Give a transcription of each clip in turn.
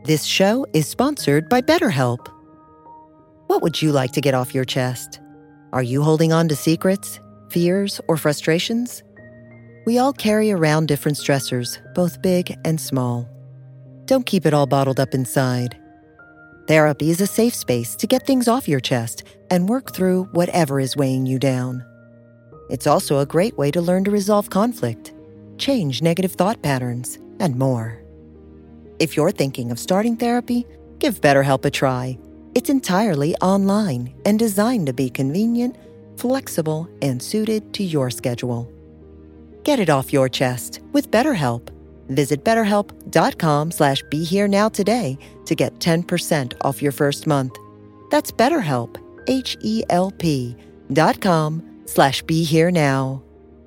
This show is sponsored by BetterHelp. What would you like to get off your chest? Are you holding on to secrets, fears, or frustrations? We all carry around different stressors, both big and small. Don't keep it all bottled up inside. Therapy is a safe space to get things off your chest and work through whatever is weighing you down. It's also a great way to learn to resolve conflict, change negative thought patterns, and more. If you're thinking of starting therapy, give BetterHelp a try. It's entirely online and designed to be convenient, flexible, and suited to your schedule. Get it off your chest with BetterHelp. Visit BetterHelp.com/BeHereNow today to get 10% off your first month. That's BetterHelp, HELP.com/BeHereNow.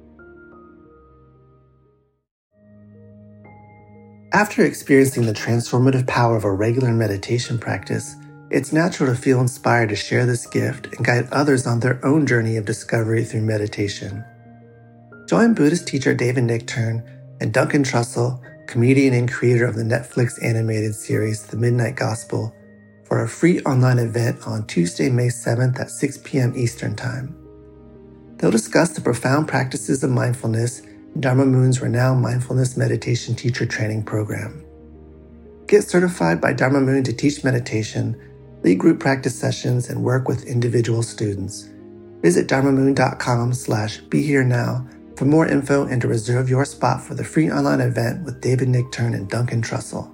After experiencing the transformative power of a regular meditation practice, it's natural to feel inspired to share this gift and guide others on their own journey of discovery through meditation. Join Buddhist teacher David Nichtern and Duncan Trussell, comedian and creator of the Netflix animated series The Midnight Gospel, for a free online event on Tuesday, May 7th at 6 p.m. Eastern Time. They'll discuss the profound practices of mindfulness in Dharma Moon's renowned mindfulness meditation teacher training program. Get certified by Dharma Moon to teach meditation, lead group practice sessions, and work with individual students. Visit dharmamoon.com/BeHereNow for more info and to reserve your spot for the free online event with David Nichtern and Duncan Trussell.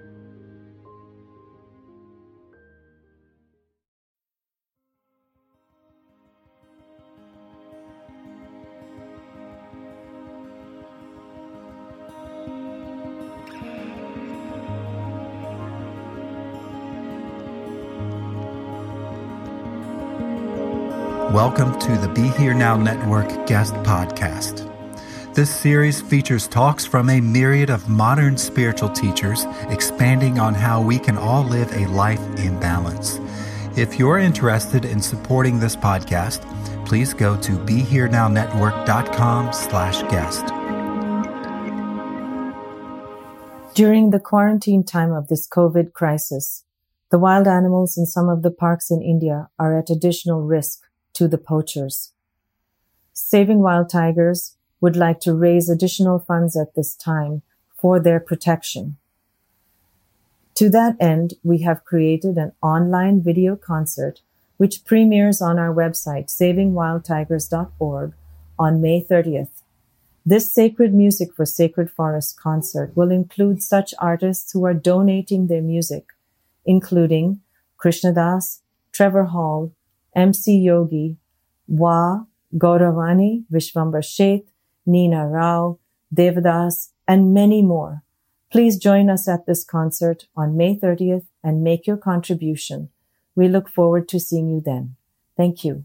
Welcome to the Be Here Now Network guest podcast. This series features talks from a myriad of modern spiritual teachers expanding on how we can all live a life in balance. If you're interested in supporting this podcast, please go to BeHereNowNetwork.com/guest. During the quarantine time of this COVID crisis, the wild animals in some of the parks in India are at additional risk to the poachers. Saving Wild Tigers would like to raise additional funds at this time for their protection. To that end, we have created an online video concert which premieres on our website, savingwildtigers.org, on May 30th. This Sacred Music for Sacred Forest concert will include such artists who are donating their music, including Krishnadas, Trevor Hall, MC Yogi, Wa, Gauravani, Vishwambar Sheth, Nina Rao, Devadas, and many more. Please join us at this concert on May 30th and make your contribution. We look forward to seeing you then. Thank you.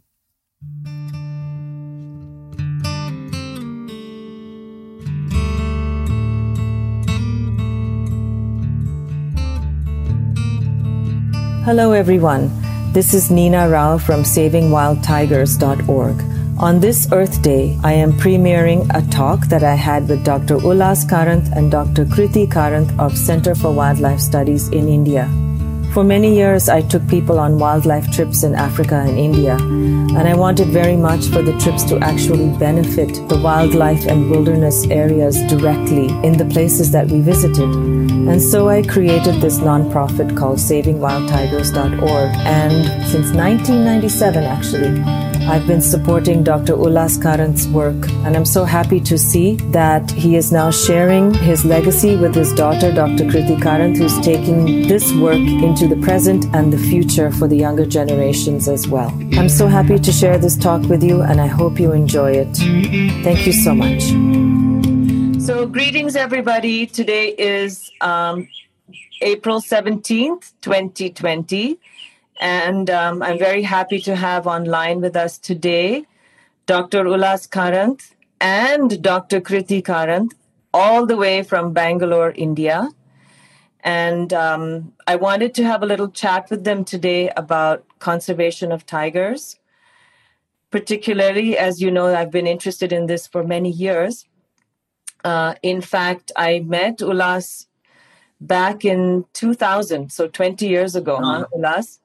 Hello, everyone. This is Nina Rao from SavingWildTigers.org. On this Earth Day, I am premiering a talk that I had with Dr. Ullas Karanth and Dr. Kriti Karanth of Center for Wildlife Studies in India. For many years, I took people on wildlife trips in Africa and India, and I wanted very much for the trips to actually benefit the wildlife and wilderness areas directly in the places that we visited. And so I created this nonprofit called SavingWildTigers.org, and since 1997, actually, I've been supporting Dr. Ullas Karanth's work, and I'm so happy to see that he is now sharing his legacy with his daughter, Dr. Kriti Karanth, who's taking this work into the present and the future for the younger generations as well. I'm so happy to share this talk with you, and I hope you enjoy it. Thank you so much. So greetings, everybody. Today is April 17th, 2020. And I'm very happy to have online with us today Dr. Ullas Karanth and Dr. Kriti Karanth, all the way from Bangalore, India. And I wanted to have a little chat with them today about conservation of tigers. Particularly, as you know, I've been interested in this for many years. In fact, I met Ullas back in 2000, so 20 years ago, huh, Ulas?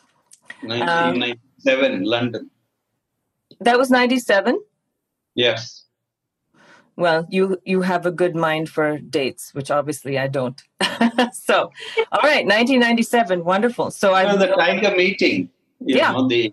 1997, London. That was 97? Yes. Well, you have a good mind for dates, which obviously I don't. So, all right, 1997, wonderful. So the Tiger meeting, the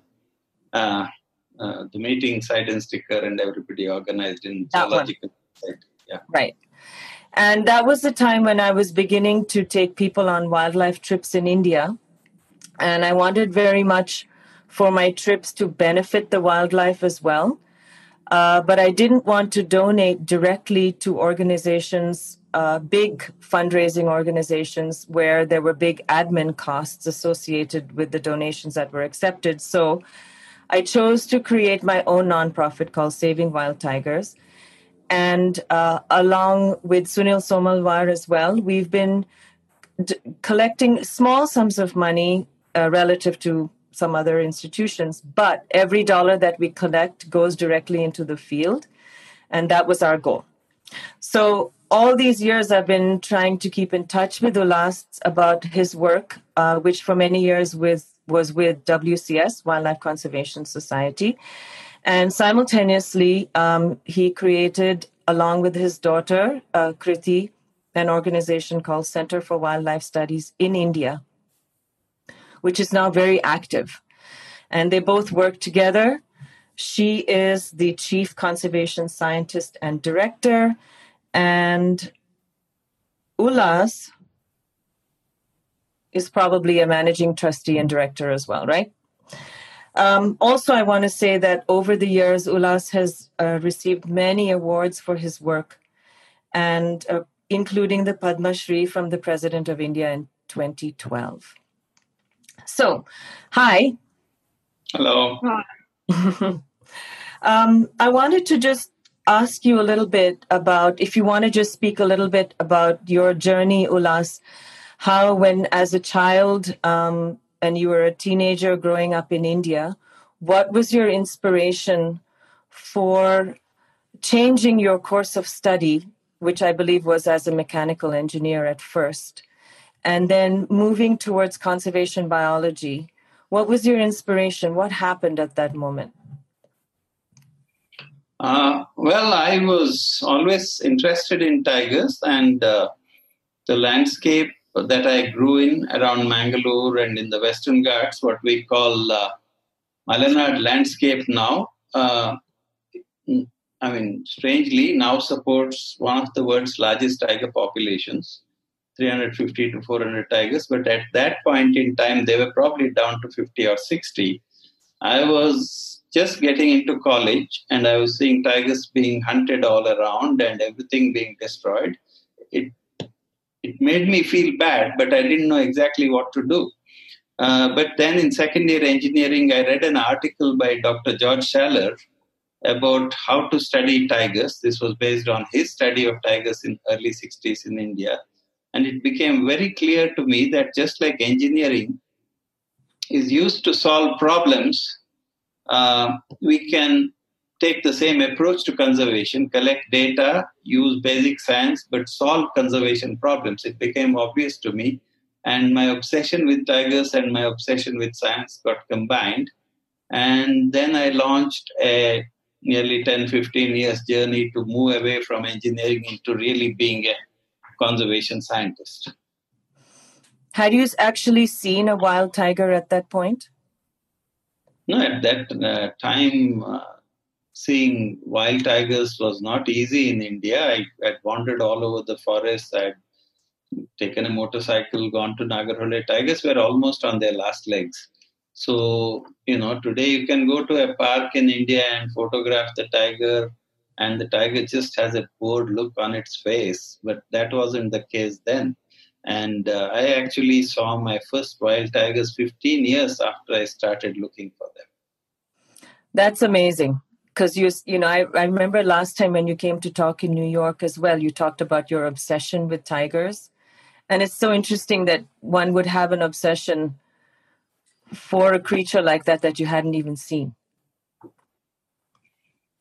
meeting, Side and Sticker, and everybody organized in Zoological Society. Yeah, right. And that was the time when I was beginning to take people on wildlife trips in India, and I wanted very much for my trips to benefit the wildlife as well. But I didn't want to donate directly to organizations, big fundraising organizations, where there were big admin costs associated with the donations that were accepted. So I chose to create my own nonprofit called Saving Wild Tigers. And along with Sunil Somalwar as well, we've been collecting small sums of money relative to some other institutions, but every dollar that we collect goes directly into the field, and that was our goal. So all these years I've been trying to keep in touch with Ulas about his work, which for many years was with WCS, Wildlife Conservation Society, and simultaneously he created, along with his daughter Kriti, an organization called Center for Wildlife Studies in India, which is now very active. And they both work together. She is the chief conservation scientist and director, and Ulas is probably a managing trustee and director as well, right? Also, I want to say that over the years, Ulas has received many awards for his work, and including the Padma Shri from the President of India in 2012. So, hi. Hello. I wanted to just ask you a little bit about, if you want to just speak a little bit about your journey, Ulas, how when as a child and you were a teenager growing up in India, what was your inspiration for changing your course of study, which I believe was as a mechanical engineer at first, and then moving towards conservation biology? What was your inspiration? What happened at that moment? Well, I was always interested in tigers, and the landscape that I grew in around Mangalore and in the Western Ghats, what we call Malanad landscape now, strangely now supports one of the world's largest tiger populations, 350 to 400 tigers. But at that point in time, they were probably down to 50 or 60. I was just getting into college, and I was seeing tigers being hunted all around and everything being destroyed. It made me feel bad, but I didn't know exactly what to do. But then in second year engineering, I read an article by Dr. George Schaller about how to study tigers. This was based on his study of tigers in early 60s in India. And it became very clear to me that just like engineering is used to solve problems, we can take the same approach to conservation, collect data, use basic science, but solve conservation problems. It became obvious to me, and my obsession with tigers and my obsession with science got combined. And then I launched a nearly 10, 15 years journey to move away from engineering into really being a conservation scientist. Had you actually seen a wild tiger at that point? No, at that time, seeing wild tigers was not easy in India. I had wandered all over the forest. I had taken a motorcycle, gone to Nagarhole. Tigers were almost on their last legs. So, today you can go to a park in India and photograph the tiger, and the tiger just has a bored look on its face. But that wasn't the case then. And I actually saw my first wild tigers 15 years after I started looking for them. That's amazing. Because, I remember last time when you came to talk in New York as well, you talked about your obsession with tigers. And it's so interesting that one would have an obsession for a creature like that you hadn't even seen.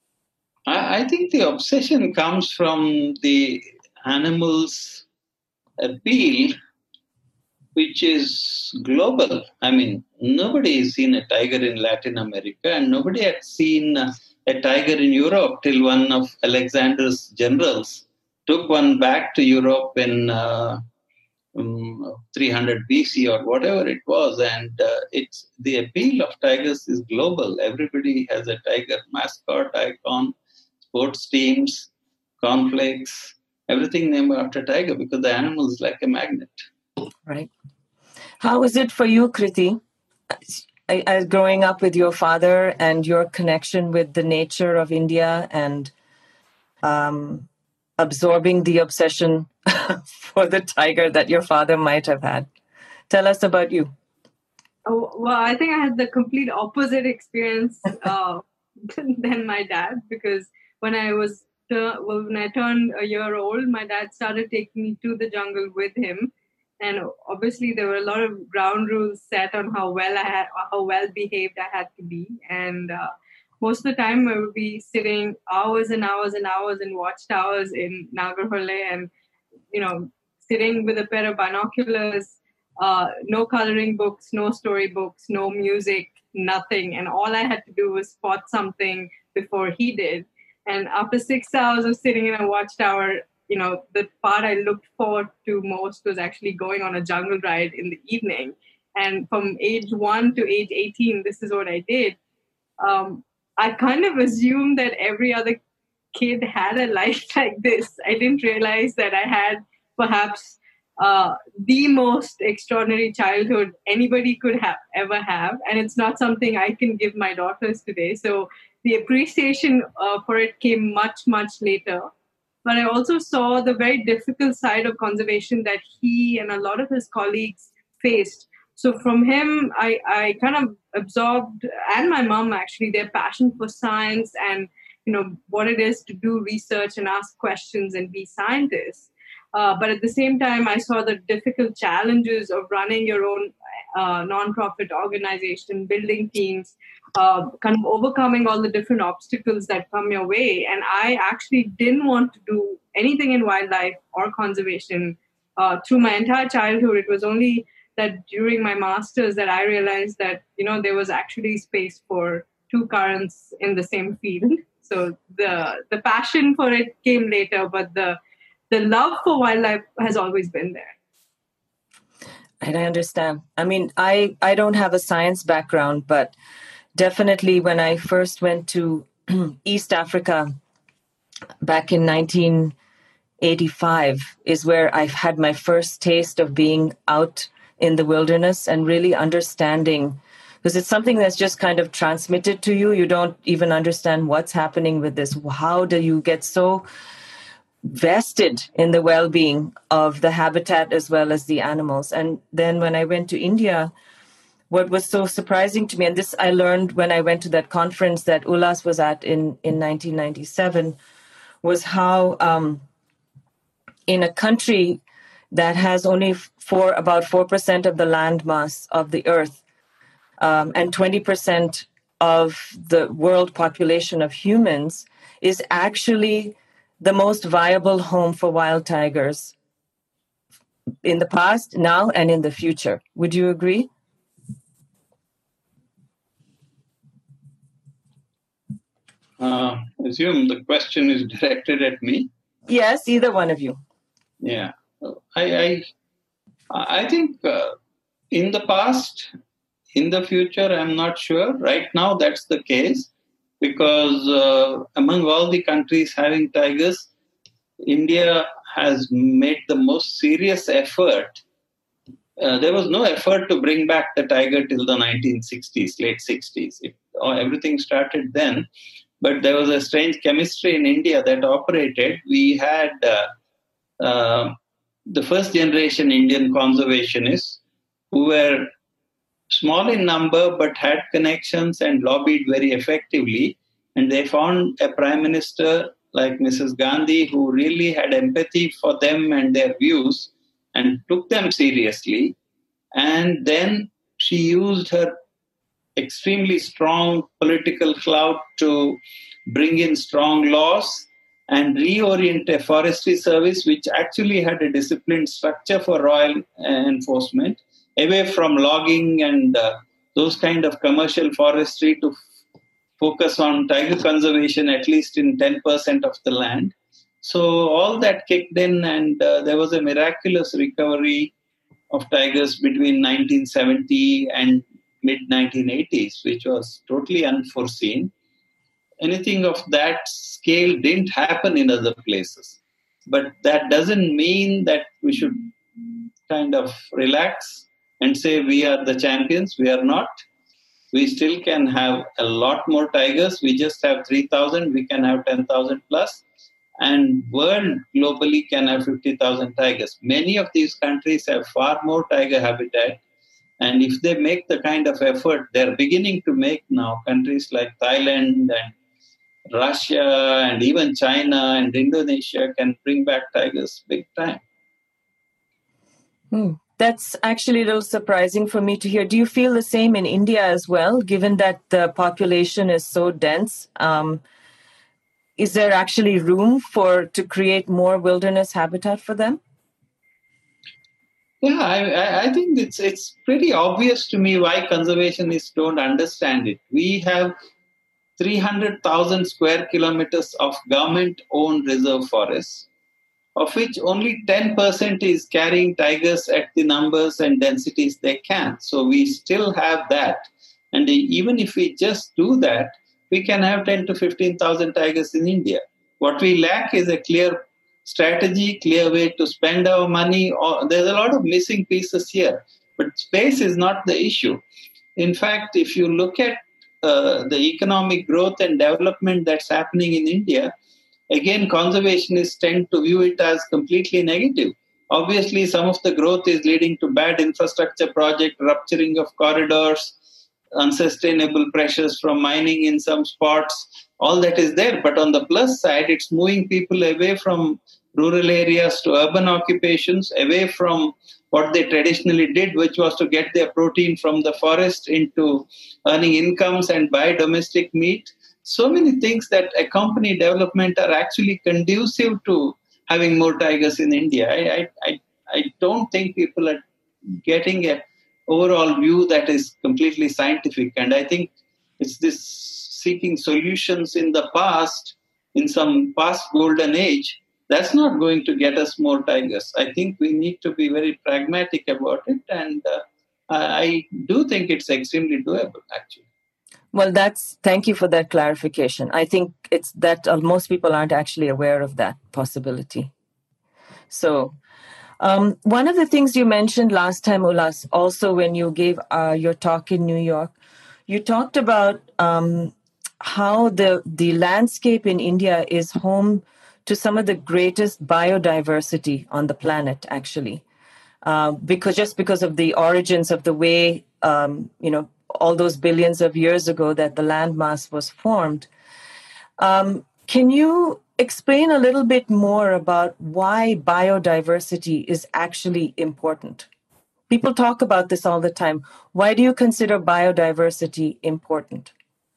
I think the obsession comes from the animals appeal which is global. I mean, nobody has seen a tiger in Latin America, and nobody had seen a tiger in Europe till one of Alexander's generals took one back to Europe in 300 BC or whatever it was. And it's the appeal of tigers is global. Everybody has a tiger mascot, icon, sports teams, cornflakes, everything named after tiger because the animal is like a magnet. Right. How is it for you, Kriti, growing up with your father and your connection with the nature of India and absorbing the obsession for the tiger that your father might have had? Tell us about you. Oh, well, I think I had the complete opposite experience than my dad, because when I turned a year old, my dad started taking me to the jungle with him, and obviously there were a lot of ground rules set on how well behaved I had to be, and most of the time I would be sitting hours and hours and hours in watchtowers in Nagarhole, and sitting with a pair of binoculars. No coloring books, no storybooks, no music, nothing. And all I had to do was spot something before he did. And after 6 hours of sitting in a watchtower, the part I looked forward to most was actually going on a jungle ride in the evening. And from age 1 to age 18, this is what I did. I kind of assumed that every other kid had a life like this. I didn't realize that I had perhaps the most extraordinary childhood anybody could ever have, and it's not something I can give my daughters today. So the appreciation for it came much, much later. But I also saw the very difficult side of conservation that he and a lot of his colleagues faced. So from him, I kind of absorbed, and my mom actually, their passion for science and what it is to do research and ask questions and be scientists. But at the same time, I saw the difficult challenges of running your own non-profit organization, building teams, kind of overcoming all the different obstacles that come your way. And I actually didn't want to do anything in wildlife or conservation through my entire childhood. It was only that during my master's that I realized that, there was actually space for two currents in the same field. So the passion for it came later, but the love for wildlife has always been there. And I understand. I mean, I don't have a science background, but definitely when I first went to East Africa back in 1985 is where I had my first taste of being out in the wilderness and really understanding, because it's something that's just kind of transmitted to you. You don't even understand what's happening with this. How do you get so vested in the well-being of the habitat as well as the animals? And then when I went to India, what was so surprising to me, and this I learned when I went to that conference that Ullas was at in 1997, was how in a country that has only about 4% of the land mass of the earth and 20% of the world population of humans is actually the most viable home for wild tigers in the past, now, and in the future. Would you agree? I assume the question is directed at me. Yes, either one of you. Yeah, I think in the past, in the future, I'm not sure. Right now, that's the case. Because among all the countries having tigers, India has made the most serious effort. There was no effort to bring back the tiger till the 1960s, late 60s. Everything started then. But there was a strange chemistry in India that operated. We had the first generation Indian conservationists who were small in number but had connections and lobbied very effectively. And they found a prime minister like Mrs. Gandhi who really had empathy for them and their views and took them seriously. And then she used her extremely strong political clout to bring in strong laws and reorient a forestry service which actually had a disciplined structure for royal enforcement, away from logging and those kind of commercial forestry to focus on tiger conservation, at least in 10% of the land. So all that kicked in, and there was a miraculous recovery of tigers between 1970 and mid-1980s, which was totally unforeseen. Anything of that scale didn't happen in other places. But that doesn't mean that we should kind of relax and say we are the champions. We are not. We still can have a lot more tigers. We just have 3,000. We can have 10,000 plus. And world globally can have 50,000 tigers. Many of these countries have far more tiger habitat. And if they make the kind of effort they're beginning to make now, countries like Thailand and Russia and even China and Indonesia can bring back tigers big time. That's actually a little surprising for me to hear. Do you feel the same in India as well, given that the population is so dense? Is there actually room to create more wilderness habitat for them? Yeah, I think it's pretty obvious to me why conservationists don't understand it. We have 300,000 square kilometers of government-owned reserve forests, of which only 10% is carrying tigers at the numbers and densities they can. So we still have that. And even if we just do that, we can have 10 to 15,000 tigers in India. What we lack is a clear strategy, clear way to spend our money. There's a lot of missing pieces here, but space is not the issue. In fact, if you look at the economic growth and development that's happening in India, again, conservationists tend to view it as completely negative. Obviously, some of the growth is leading to bad infrastructure projects, rupturing of corridors, unsustainable pressures from mining in some spots. All that is there. But on the plus side, it's moving people away from rural areas to urban occupations, away from what they traditionally did, which was to get their protein from the forest into earning incomes and buy domestic meat. So many things that accompany development are actually conducive to having more tigers in India. I don't think people are getting an overall view that is completely scientific. And I think it's this seeking solutions in the past, in some past golden age, that's not going to get us more tigers. I think we need to be very pragmatic about it. And I do think it's extremely doable, actually. Well, thank you for that clarification. I think it's that most people aren't actually aware of that possibility. So one of the things you mentioned last time, Ulas, also when you gave your talk in New York, you talked about how the landscape in India is home to some of the greatest biodiversity on the planet, actually, because of the origins of the way, all those billions of years ago that the landmass was formed. Can you explain a little bit more about why biodiversity is actually important? People talk about this all the time. Why do you consider biodiversity important?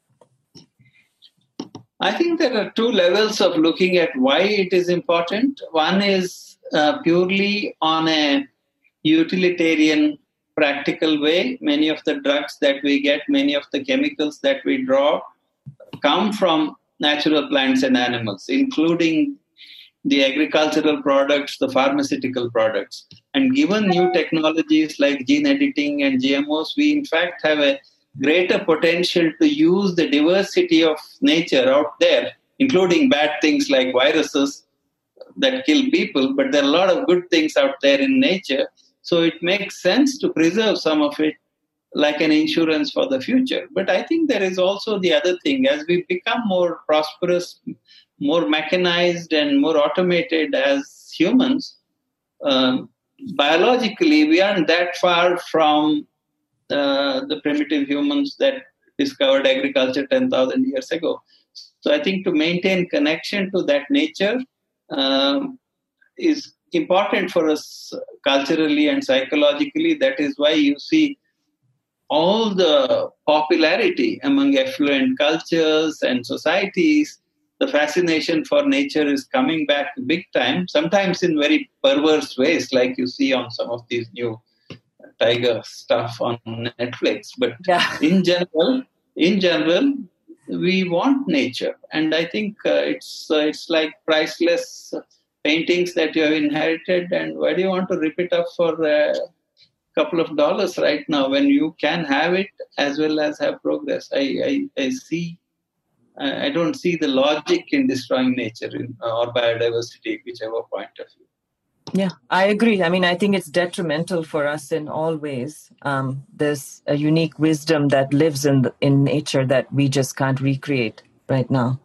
I think there are two levels of looking at why it is important. One is purely on a utilitarian, practical way. Many of the drugs that we get, many of the chemicals that we draw come from natural plants and animals, including the agricultural products, the pharmaceutical products. And given new technologies like gene editing and GMOs, we in fact have a greater potential to use the diversity of nature out there, including bad things like viruses that kill people, but there are a lot of good things out there in nature. So it makes sense to preserve some of it like an insurance for the future. But I think there is also the other thing. As we become more prosperous, more mechanized and more automated as humans, biologically, we aren't that far from the primitive humans that discovered agriculture 10,000 years ago. So I think to maintain connection to that nature is important for us culturally and psychologically. That is why you see all the popularity among affluent cultures and societies. the fascination for nature is coming back big time, sometimes in very perverse ways, like you see on some of these new tiger stuff on Netflix. But in general, we want nature, and I think it's like priceless paintings that you have inherited, and why do you want to rip it up for a couple of dollars right now when you can have it as well as have progress? I don't see the logic in destroying nature or biodiversity, whichever point of view. Yeah, I agree. I mean, I think it's detrimental for us in all ways. There's a unique wisdom that lives in nature that we just can't recreate right now.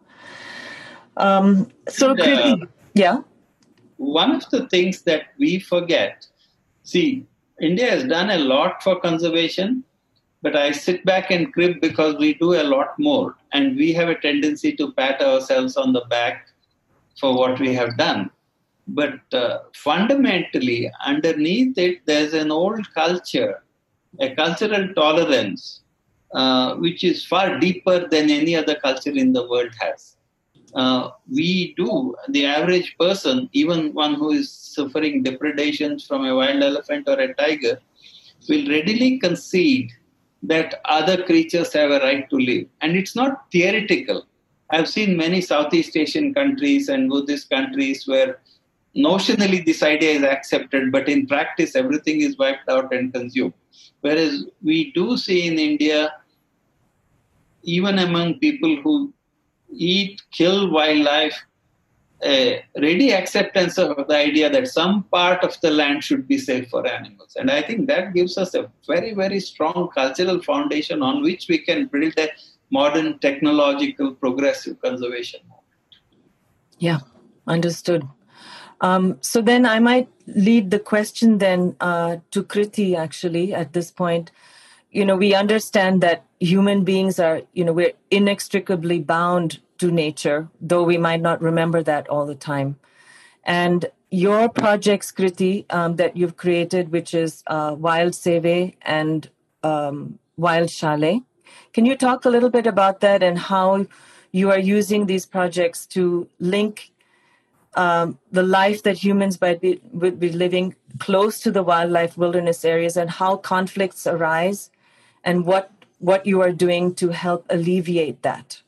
Kriti, yeah? One of the things that we forget, see, India has done a lot for conservation, but I sit back and crib because we do a lot more. And we have a tendency to pat ourselves on the back for what we have done. But fundamentally, underneath it, there's an old culture, a cultural tolerance, which is far deeper than any other culture in the world has. The average person, even one who is suffering depredations from a wild elephant or a tiger, will readily concede that other creatures have a right to live. And it's not theoretical. I've seen many Southeast Asian countries and Buddhist countries where notionally this idea is accepted, but in practice everything is wiped out and consumed. Whereas we do see in India, even among people who kill wildlife, a ready acceptance of the idea that some part of the land should be safe for animals. And I think that gives us a very, very strong cultural foundation on which we can build a modern technological progressive conservation movement. Yeah, understood. So then I might lead the question then to Kriti, actually, at this point. We understand that human beings are, we're inextricably bound to nature, though we might not remember that all the time. And your projects, Kriti, that you've created, which is Wild Seve and Wild Chalet. Can you talk a little bit about that and how you are using these projects to link the life that humans would be living close to the wildlife wilderness areas, and how conflicts arise, and what you are doing to help alleviate that?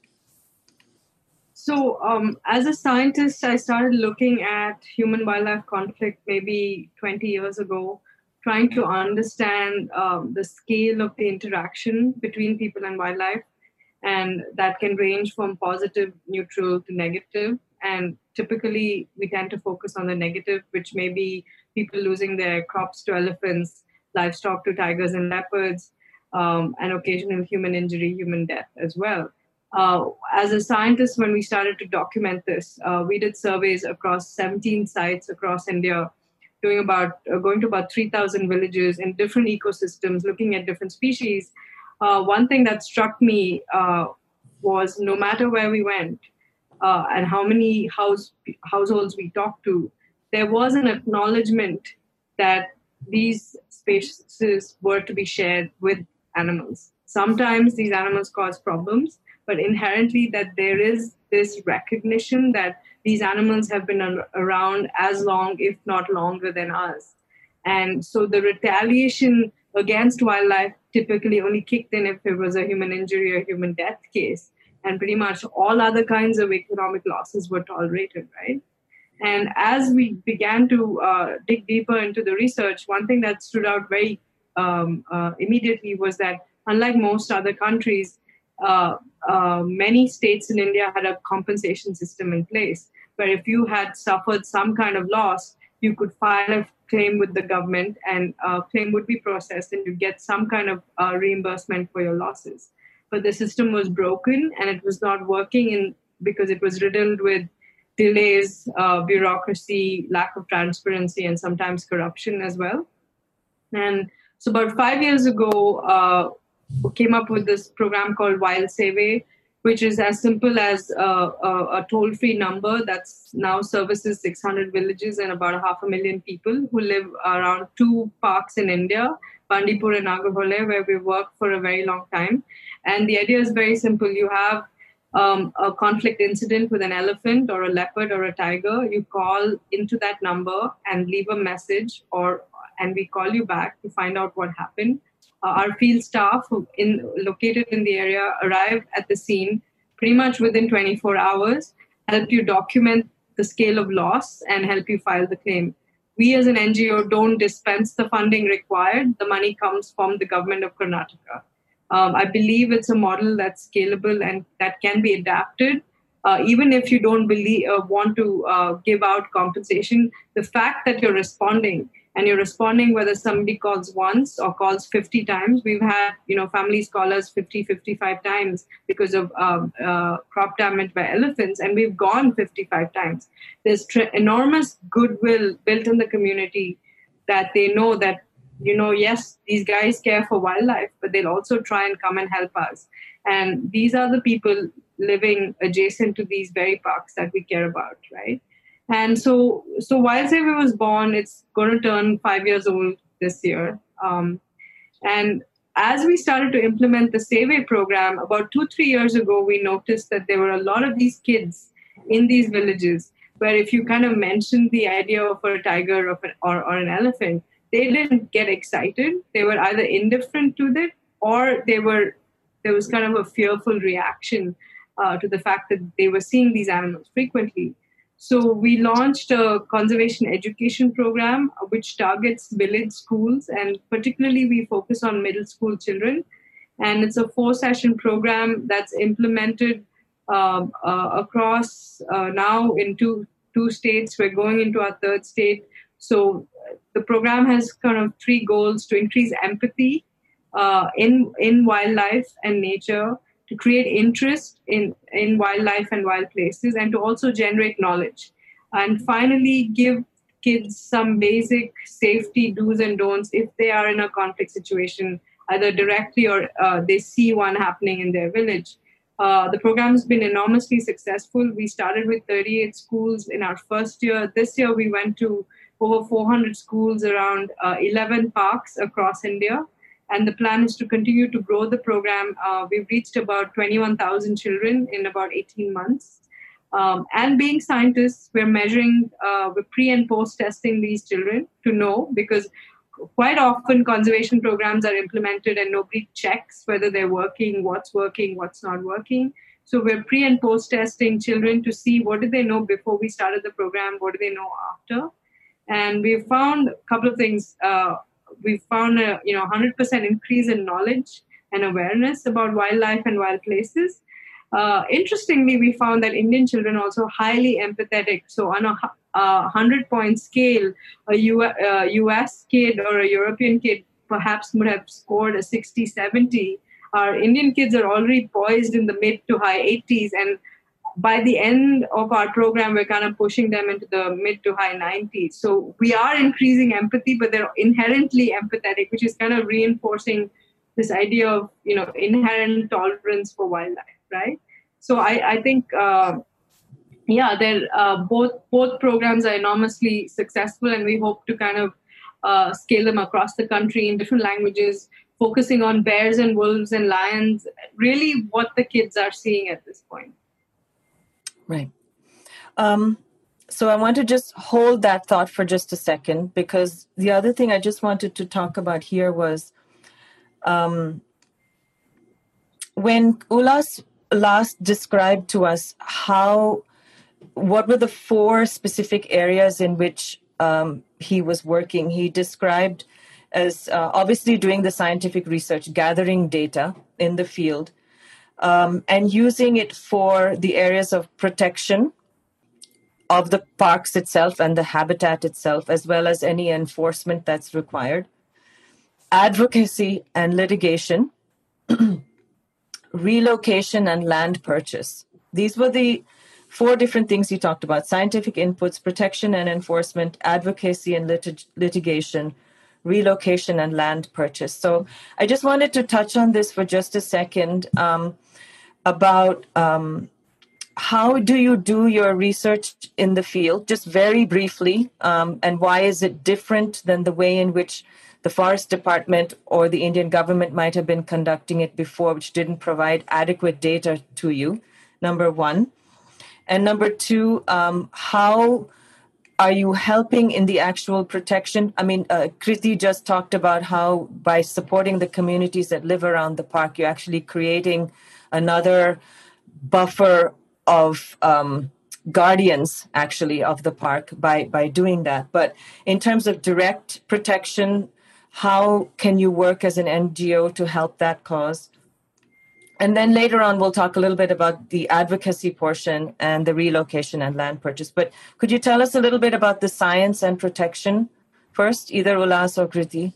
So as a scientist, I started looking at human-wildlife conflict maybe 20 years ago, trying to understand the scale of the interaction between people and wildlife. And that can range from positive, neutral to negative. And typically, we tend to focus on the negative, which may be people losing their crops to elephants, livestock to tigers and leopards, and occasional human injury, human death as well. As a scientist, when we started to document this, we did surveys across 17 sites across India, going to about 3,000 villages in different ecosystems, looking at different species. One thing that struck me was no matter where we went and how many households we talked to, there was an acknowledgement that these spaces were to be shared with animals. Sometimes these animals cause problems, but inherently that there is this recognition that these animals have been around as long, if not longer than us. And so the retaliation against wildlife typically only kicked in if it was a human injury or human death case. And pretty much all other kinds of economic losses were tolerated, right? And as we began to dig deeper into the research, one thing that stood out very immediately was that unlike most other countries, many states in India had a compensation system in place, where if you had suffered some kind of loss, you could file a claim with the government and claim would be processed and you get some kind of reimbursement for your losses. But the system was broken and it was not working because it was riddled with delays, bureaucracy, lack of transparency, and sometimes corruption as well. And so about 5 years ago, we came up with this program called Wild Seve, which is as simple as a toll-free number that's now services 600 villages and about 500,000 people who live around 2 parks in India, Bandipur and Nagarhole, where we worked for a very long time. And the idea is very simple. You have a conflict incident with an elephant or a leopard or a tiger, you call into that number and leave a message, and we call you back to find out what happened. Our field staff located in the area arrive at the scene pretty much within 24 hours, help you document the scale of loss and help you file the claim. We as an NGO don't dispense the funding required. The money comes from the government of Karnataka. I believe it's a model that's scalable and that can be adapted. Even if you don't want to give out compensation, the fact that you're responding whether somebody calls once or calls 50 times. We've had, families call us 50, 55 times because of crop damage by elephants, and we've gone 55 times. There's enormous goodwill built in the community that they know that, yes, these guys care for wildlife, but they'll also try and come and help us. And these are the people living adjacent to these very parks that we care about, right? And so Wild Saver was born. It's going to turn 5 years old this year. And as we started to implement the Save program, about 2-3 years ago, we noticed that there were a lot of these kids in these villages where if you kind of mentioned the idea of a tiger or an elephant, they didn't get excited. They were either indifferent to it, or there was kind of a fearful reaction to the fact that they were seeing these animals frequently. So we launched a conservation education program which targets village schools, and particularly we focus on middle school children. And it's a 4-session program that's implemented across now in two states. We're going into our 3rd state. So the program has kind of 3 goals: to increase empathy in wildlife and nature, to create interest in wildlife and wild places, and to also generate knowledge. And finally, give kids some basic safety do's and don'ts if they are in a conflict situation, either directly or they see one happening in their village. The program has been enormously successful. We started with 38 schools in our first year. This year, we went to over 400 schools around 11 parks across India. And the plan is to continue to grow the program. We've reached about 21,000 children in about 18 months. And being scientists, we're measuring, we're pre- and post-testing these children to know, because quite often conservation programs are implemented and nobody checks whether they're working, what's not working. So we're pre- and post-testing children to see what did they know before we started the program, what do they know after. And we've found a couple of things. We've found a 100% increase in knowledge and awareness about wildlife and wild places. Interestingly, we found that Indian children are also highly empathetic. So on a 100-point scale, a US kid or a European kid perhaps would have scored a 60, 70. Our Indian kids are already poised in the mid to high 80s. And by the end of our program, we're kind of pushing them into the mid to high 90s. So we are increasing empathy, but they're inherently empathetic, which is kind of reinforcing this idea of, inherent tolerance for wildlife, right? So I think, both programs are enormously successful, and we hope to kind of scale them across the country in different languages, focusing on bears and wolves and lions, really what the kids are seeing at this point. Right. So I want to just hold that thought for just a second, because the other thing I just wanted to talk about here was when Ulas last described to us what were the 4 specific areas in which he was working. He described as obviously doing the scientific research, gathering data in the field, and using it for the areas of protection of the parks itself and the habitat itself, as well as any enforcement that's required, advocacy and litigation, relocation and land purchase. These were the 4 different things he talked about: scientific inputs, protection and enforcement, advocacy and litigation, relocation and land purchase. So I just wanted to touch on this for just a second about how do you do your research in the field, just very briefly, and why is it different than the way in which the Forest Department or the Indian government might have been conducting it before, which didn't provide adequate data to you? number one. And number two, how are you helping in the actual protection? I mean, Kriti just talked about how by supporting the communities that live around the park, you're actually creating another buffer of guardians, actually, of the park by doing that. But in terms of direct protection, how can you work as an NGO to help that cause? And then later on, we'll talk a little bit about the advocacy portion and the relocation and land purchase. But could you tell us a little bit about the science and protection first, either Ullas or Kriti?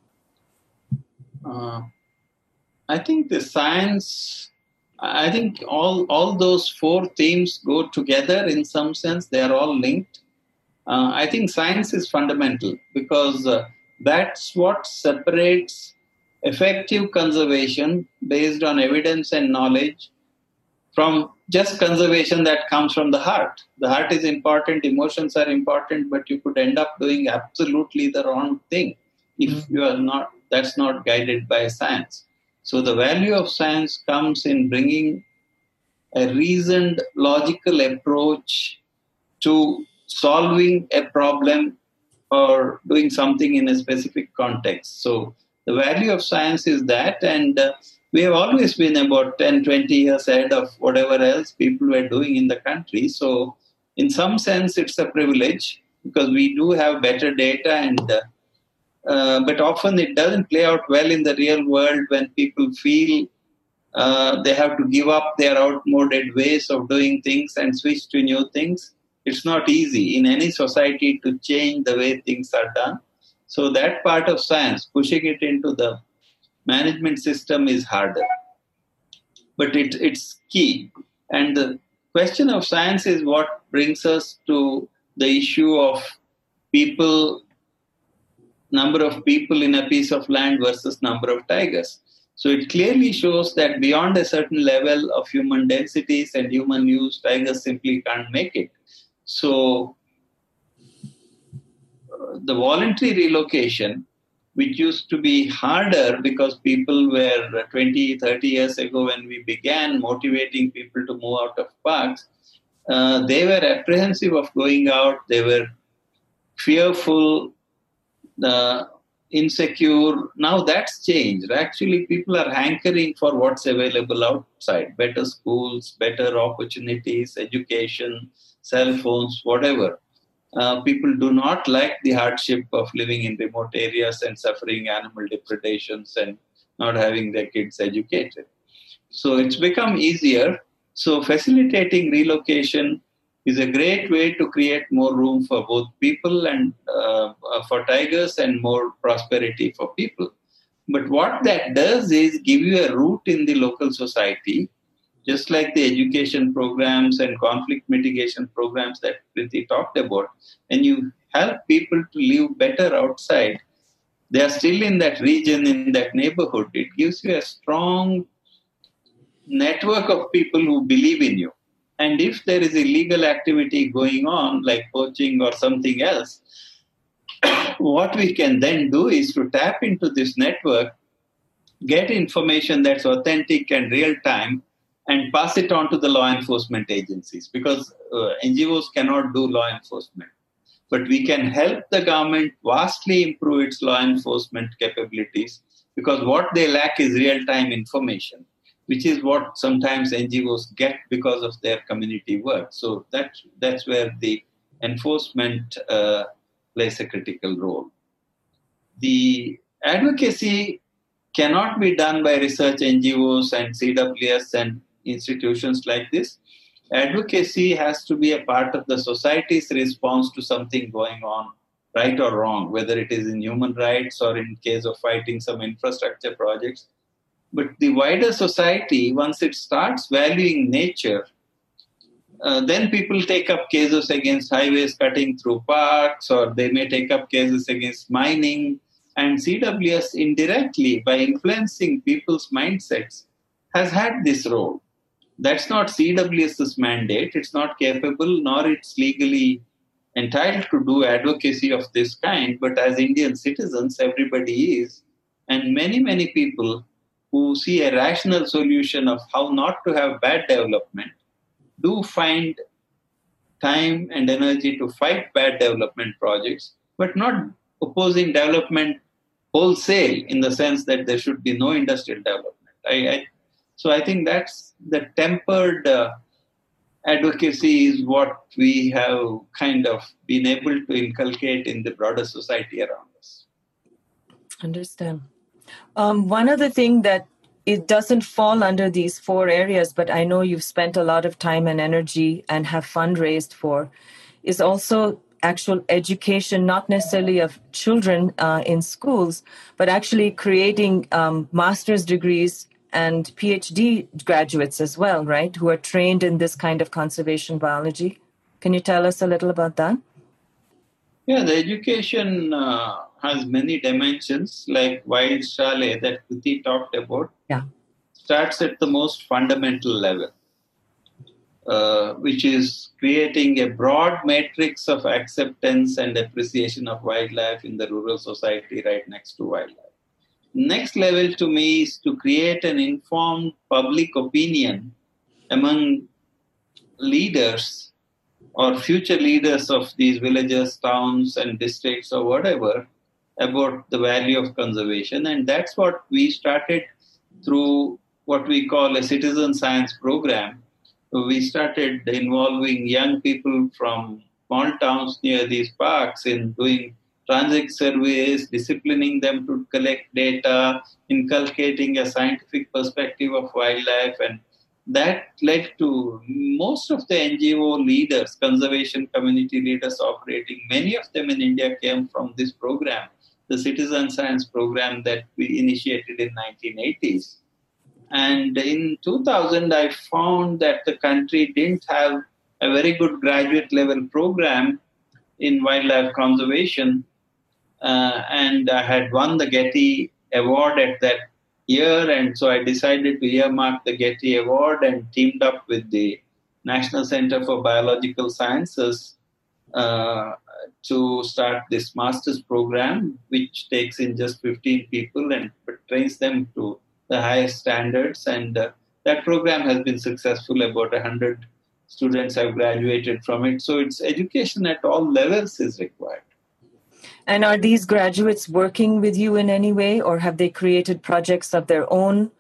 I think the science, I think all those four themes go together in some sense. They are all linked. I think science is fundamental because that's what separates effective conservation based on evidence and knowledge from just conservation that comes from the heart. The heart is important, emotions are important, but you could end up doing absolutely the wrong thing if you are not, that's not guided by science. So the value of science comes in bringing a reasoned, logical approach to solving a problem or doing something in a specific context. So the value of science is that, and we have always been about 10, 20 years ahead of whatever else people were doing in the country. So in some sense, it's a privilege because we do have better data, and but often it doesn't play out well in the real world when people feel they have to give up their outmoded ways of doing things and switch to new things. It's not easy in any society to change the way things are done. So that part of science, pushing it into the management system is harder. But it's key. And the question of science is what brings us to the issue of people, number of people in a piece of land versus number of tigers. So it clearly shows that beyond a certain level of human densities and human use, tigers simply can't make it. So the voluntary relocation, which used to be harder because people were 20, 30 years ago when we began motivating people to move out of parks, they were apprehensive of going out. They were fearful, insecure. Now that's changed. Actually, people are hankering for what's available outside. Better schools, better opportunities, education, cell phones, whatever. People do not like the hardship of living in remote areas and suffering animal depredations and not having their kids educated. So it's become easier. So facilitating relocation is a great way to create more room for both people and for tigers and more prosperity for people. But what that does is give you a root in the local society, just like the education programs and conflict mitigation programs that Kriti talked about, and you help people to live better outside. They are still in that region, in that neighborhood. It gives you a strong network of people who believe in you. And if there is illegal activity going on, like poaching or something else, what we can then do is to tap into this network, get information that's authentic and real time, and pass it on to the law enforcement agencies, because NGOs cannot do law enforcement. But we can help the government vastly improve its law enforcement capabilities, because what they lack is real-time information, which is what sometimes NGOs get because of their community work. So that's where the enforcement plays a critical role. The advocacy cannot be done by research NGOs and CWS and institutions like this. Advocacy has to be a part of the society's response to something going on, right or wrong, whether it is in human rights or in case of fighting some infrastructure projects. But the wider society, once it starts valuing nature, then people take up cases against highways cutting through parks, or they may take up cases against mining. And CWS indirectly, by influencing people's mindsets, has had this role. That's not CWS's mandate. It's not capable, nor it's legally entitled to do advocacy of this kind. But as Indian citizens, everybody is. And many, many people who see a rational solution of how not to have bad development do find time and energy to fight bad development projects, but not opposing development wholesale in the sense that there should be no industrial development. So I think that's the tempered advocacy is what we have kind of been able to inculcate in the broader society around us. Understand. One other thing that it doesn't fall under these 4 areas, but I know you've spent a lot of time and energy and have fundraised for, is also actual education, not necessarily of children in schools, but actually creating master's degrees and PhD graduates as well, right, who are trained in this kind of conservation biology. Can you tell us a little about that? Yeah, the education has many dimensions, like Wild Chalet that Kriti talked about. Yeah. Starts at the most fundamental level, which is creating a broad matrix of acceptance and appreciation of wildlife in the rural society right next to wildlife. Next level to me is to create an informed public opinion among leaders or future leaders of these villages, towns, and districts or whatever about the value of conservation. And that's what we started through what we call a citizen science program. We started involving young people from small towns near these parks in doing transit surveys, disciplining them to collect data, inculcating a scientific perspective of wildlife. And that led to most of the NGO leaders, conservation community leaders operating, many of them in India came from this program, the citizen science program that we initiated in 1980s. And in 2000, I found that the country didn't have a very good graduate level program in wildlife conservation. And I had won the Getty Award at that year. And so I decided to earmark the Getty Award and teamed up with the National Center for Biological Sciences to start this master's program, which takes in just 15 people and trains them to the highest standards. And that program has been successful. About 100 students have graduated from it. So it's education at all levels is required. And are these graduates working with you in any way, or have they created projects of their own?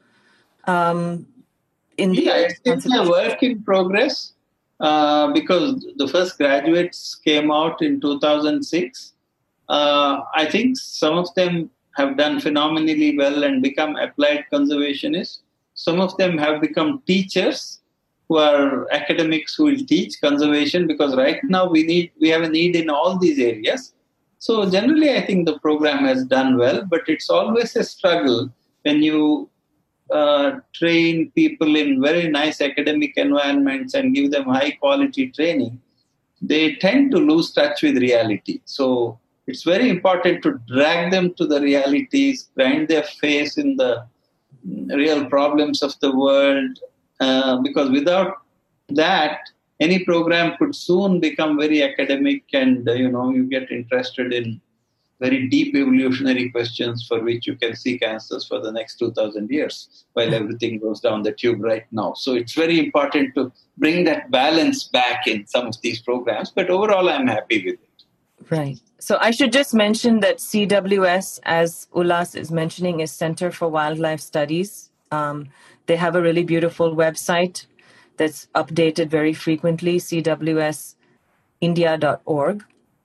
It's a work in progress because the first graduates came out in 2006. I think some of them have done phenomenally well and become applied conservationists. Some of them have become teachers who are academics who will teach conservation, because right now we have a need in all these areas. So generally, I think the program has done well, but it's always a struggle when you train people in very nice academic environments and give them high quality training. They tend to lose touch with reality. So it's very important to drag them to the realities, grind their face in the real problems of the world, because without that, any program could soon become very academic and, you get interested in very deep evolutionary questions for which you can seek answers for the next 2,000 years while everything goes down the tube right now. So it's very important to bring that balance back in some of these programs. But overall, I'm happy with it. Right. So I should just mention that CWS, as Ullas is mentioning, is Center for Wildlife Studies. They have a really beautiful website that's updated very frequently, cwsindia.org.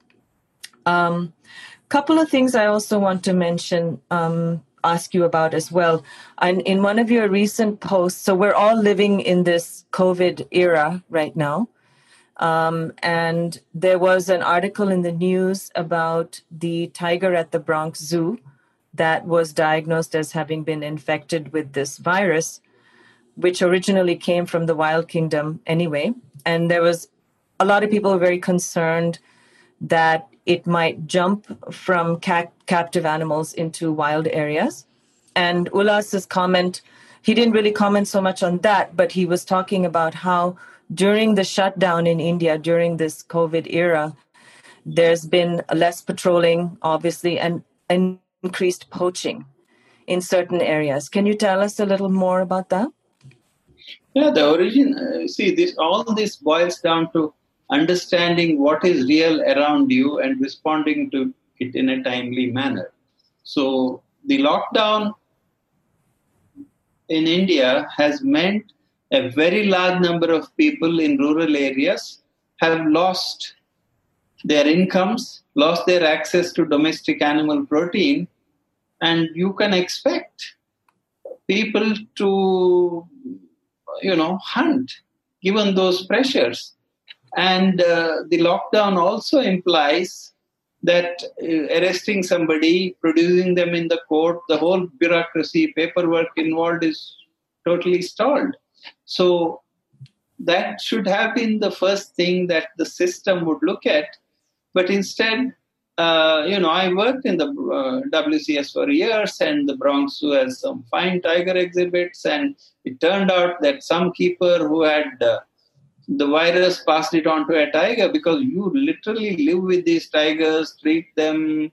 Couple of things I also want to mention, ask you about as well. And in one of your recent posts, so we're all living in this COVID era right now. And there was an article in the news about the tiger at the Bronx Zoo that was diagnosed as having been infected with this virus, which originally came from the wild kingdom anyway. And there was a lot of people were very concerned that it might jump from captive animals into wild areas. And Ullas's comment, he didn't really comment so much on that, but he was talking about how during the shutdown in India, during this COVID era, there's been less patrolling, obviously, and increased poaching in certain areas. Can you tell us a little more about that? Yeah, the origin, all this boils down to understanding what is real around you and responding to it in a timely manner. So the lockdown in India has meant a very large number of people in rural areas have lost their incomes, lost their access to domestic animal protein, and you can expect people to, hunt given those pressures. And the lockdown also implies that arresting somebody, producing them in the court, the whole bureaucracy, paperwork involved is totally stalled. So that should have been the first thing that the system would look at. But instead, I worked in the WCS for years, and the Bronx Zoo has some fine tiger exhibits. And it turned out that some keeper who had the virus passed it on to a tiger, because you literally live with these tigers, treat them.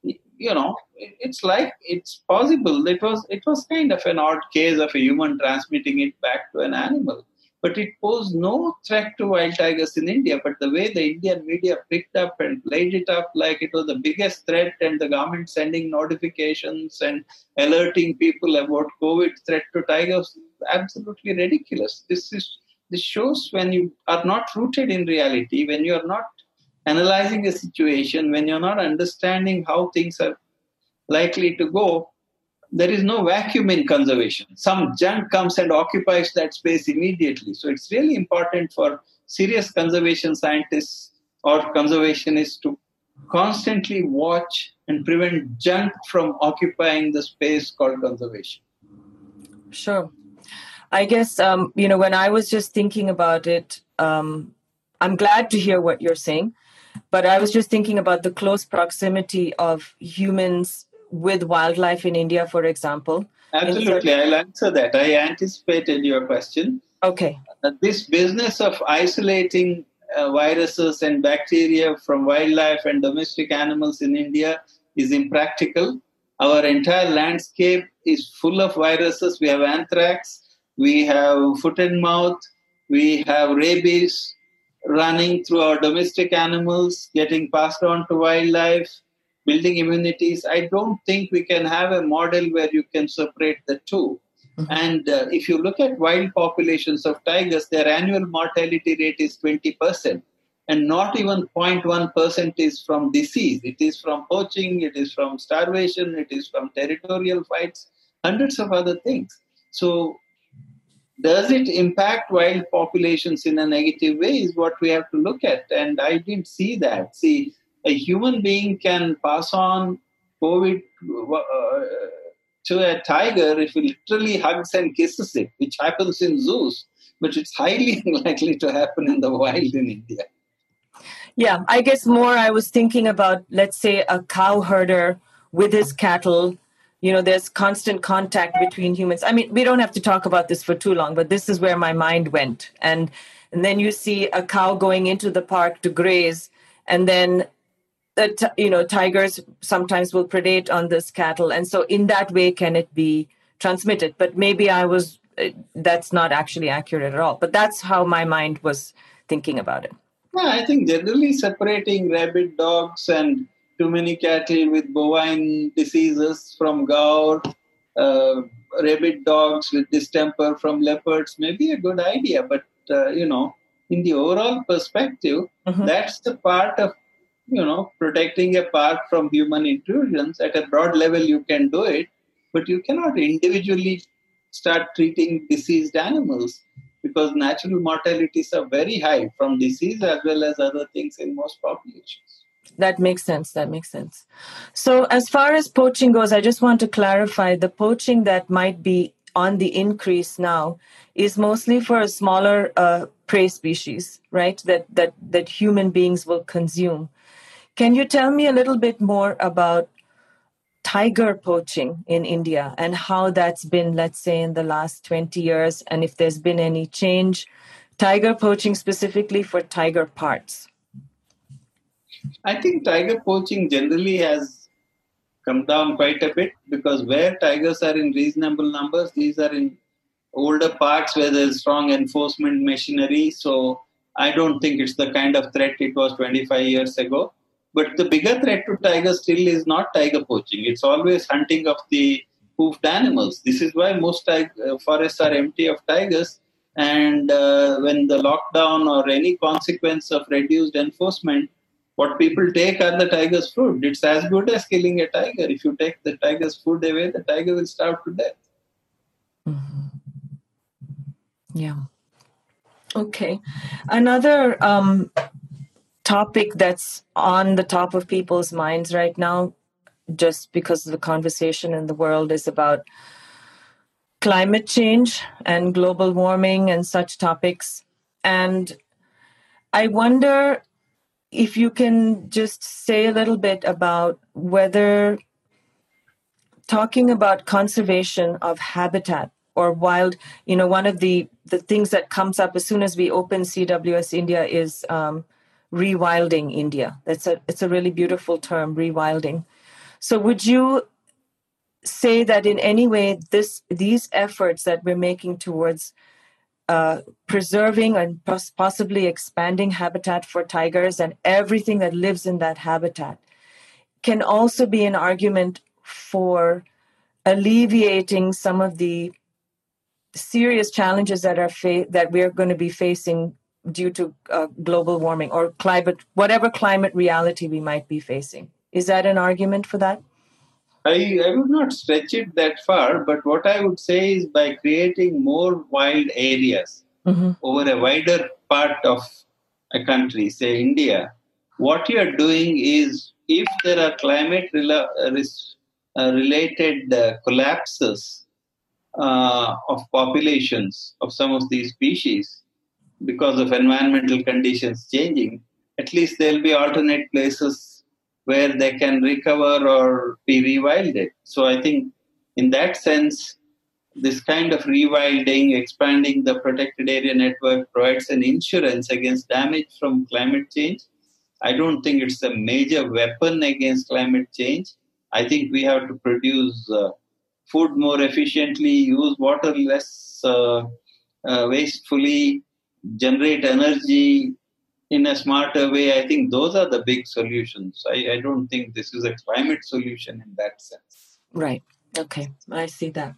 It's like it's possible. It was kind of an odd case of a human transmitting it back to an animal. But it posed no threat to wild tigers in India. But the way the Indian media picked up and played it up like it was the biggest threat, and the government sending notifications and alerting people about COVID threat to tigers, absolutely ridiculous. This shows when you are not rooted in reality, when you are not analyzing a situation, when you're not understanding how things are likely to go. There is no vacuum in conservation. Some junk comes and occupies that space immediately. So it's really important for serious conservation scientists or conservationists to constantly watch and prevent junk from occupying the space called conservation. Sure. I guess, when I was just thinking about it, I'm glad to hear what you're saying, but I was just thinking about the close proximity of humans with wildlife in India, for example. Absolutely. I'll answer that. I anticipated your question. Okay. This business of isolating viruses and bacteria from wildlife and domestic animals in India is impractical. Our entire landscape is full of viruses. We have anthrax, we have foot and mouth, we have rabies running through our domestic animals, getting passed on to wildlife, building immunities. I don't think we can have a model where you can separate the two. Mm-hmm. And if you look at wild populations of tigers, their annual mortality rate is 20%. And not even 0.1% is from disease. It is from poaching, it is from starvation, it is from territorial fights, hundreds of other things. So does it impact wild populations in a negative way is what we have to look at. And I didn't see that. See, a human being can pass on COVID to a tiger if he literally hugs and kisses it, which happens in zoos, but it's highly unlikely to happen in the wild in India. Yeah, I guess more I was thinking about, let's say, a cow herder with his cattle. There's constant contact between humans. I mean, we don't have to talk about this for too long, but this is where my mind went. And then you see a cow going into the park to graze, and then tigers sometimes will predate on this cattle. And so in that way, can it be transmitted? But maybe that's not actually accurate at all. But that's how my mind was thinking about it. Yeah, I think generally separating rabid dogs and too many cattle with bovine diseases from gaur, rabid dogs with distemper from leopards may be a good idea. But, in the overall perspective, mm-hmm. that's the part of protecting a park from human intrusions. At a broad level, you can do it, but you cannot individually start treating diseased animals because natural mortalities are very high from disease as well as other things in most populations. That makes sense. So as far as poaching goes, I just want to clarify the poaching that might be on the increase now is mostly for a smaller prey species, right? That human beings will consume. Can you tell me a little bit more about tiger poaching in India and how that's been, let's say, in the last 20 years, and if there's been any change, tiger poaching specifically for tiger parts? I think tiger poaching generally has come down quite a bit because where tigers are in reasonable numbers, these are in older parks where there's strong enforcement machinery. So I don't think it's the kind of threat it was 25 years ago. But the bigger threat to tigers still is not tiger poaching. It's always hunting of the hoofed animals. This is why most forests are empty of tigers. And when the lockdown or any consequence of reduced enforcement, what people take are the tiger's food. It's as good as killing a tiger. If you take the tiger's food away, the tiger will starve to death. Mm-hmm. Yeah. Okay. Another topic that's on the top of people's minds right now, just because the conversation in the world is about climate change and global warming and such topics. And I wonder if you can just say a little bit about whether talking about conservation of habitat or wild, one of the things that comes up as soon as we open CWS India is rewilding India. It's a really beautiful term, rewilding. So would you say that in any way these efforts that we're making towards preserving and possibly expanding habitat for tigers and everything that lives in that habitat can also be an argument for alleviating some of the serious challenges that we're going to be facing due to global warming or whatever climate reality we might be facing? Is that an argument for that? I would not stretch it that far, but what I would say is by creating more wild areas over a wider part of a country, say India, what you are doing is if there are climate related collapses of populations of some of these species because of environmental conditions changing, at least there will be alternate places where they can recover or be rewilded. So I think in that sense, this kind of rewilding, expanding the protected area network provides an insurance against damage from climate change. I don't think it's a major weapon against climate change. I think we have to produce food more efficiently, use water less wastefully, generate energy in a smarter way. I think those are the big solutions. I don't think this is a climate solution in that sense. Right. Okay. I see that.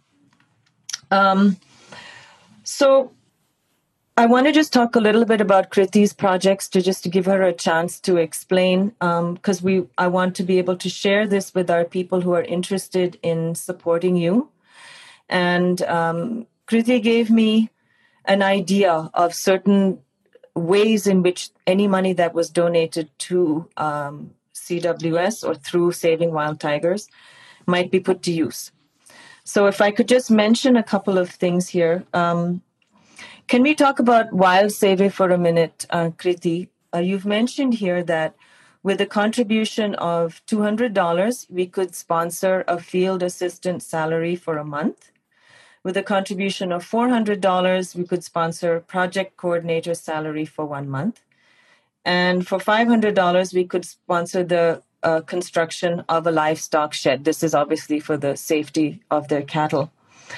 So I want to just talk a little bit about Kriti's projects to give her a chance to explain, because I want to be able to share this with our people who are interested in supporting you. And Kriti gave me an idea of certain ways in which any money that was donated to CWS or through Saving Wild Tigers might be put to use. So if I could just mention a couple of things here. Can we talk about Wild Save for a minute, Kriti? You've mentioned here that with a contribution of $200, we could sponsor a field assistant salary for a month. With a contribution of $400, we could sponsor project coordinator salary for 1 month. And for $500, we could sponsor the construction of a livestock shed. This is obviously for the safety of their cattle.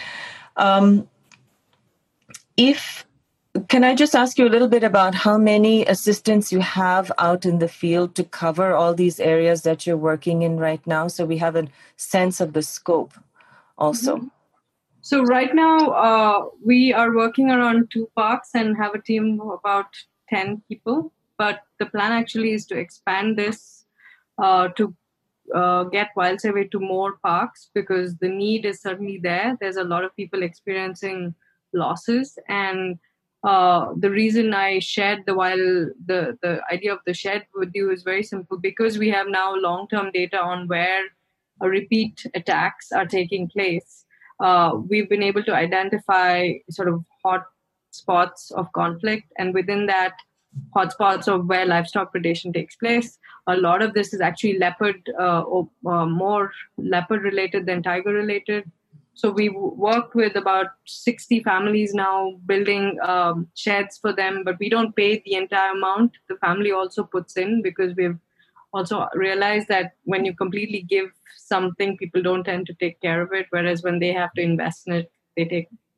Can I just ask you a little bit about how many assistants you have out in the field to cover all these areas that you're working in right now, so we have a sense of the scope also? Mm-hmm. So right now, we are working around 2 parks and have a team of about 10 people. But the plan actually is to expand this to get Wild Save to more parks, because the need is certainly there. There's a lot of people experiencing losses, and the reason I shared the idea of the shed with you is very simple, because we have now long-term data on where repeat attacks are taking place. We've been able to identify sort of hot spots of conflict, and within that, hotspots of where livestock predation takes place. A lot of this is actually more leopard related than tiger related. So we worked with about 60 families now, building sheds for them, but we don't pay the entire amount. The family also puts in, because we've also realized that when you completely give something, people don't tend to take care of it, whereas when they have to invest in it, they take